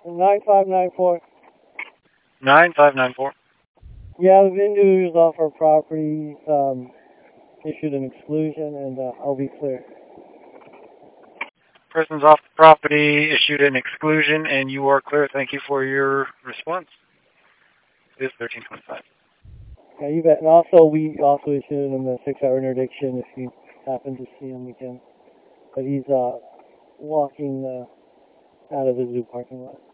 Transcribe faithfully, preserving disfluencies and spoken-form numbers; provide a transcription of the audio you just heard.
nine five nine four. nine five nine four. Yeah, the vendor is off our property, um, issued an exclusion, and uh, I'll be clear. Person's off the property, issued an exclusion, and you are clear. Thank you for your response. It is thirteen twenty-five. Yeah, you bet. And also, we also issued him a six-hour interdiction if you happen to see him again. But he's uh, walking uh, out of the zoo parking lot.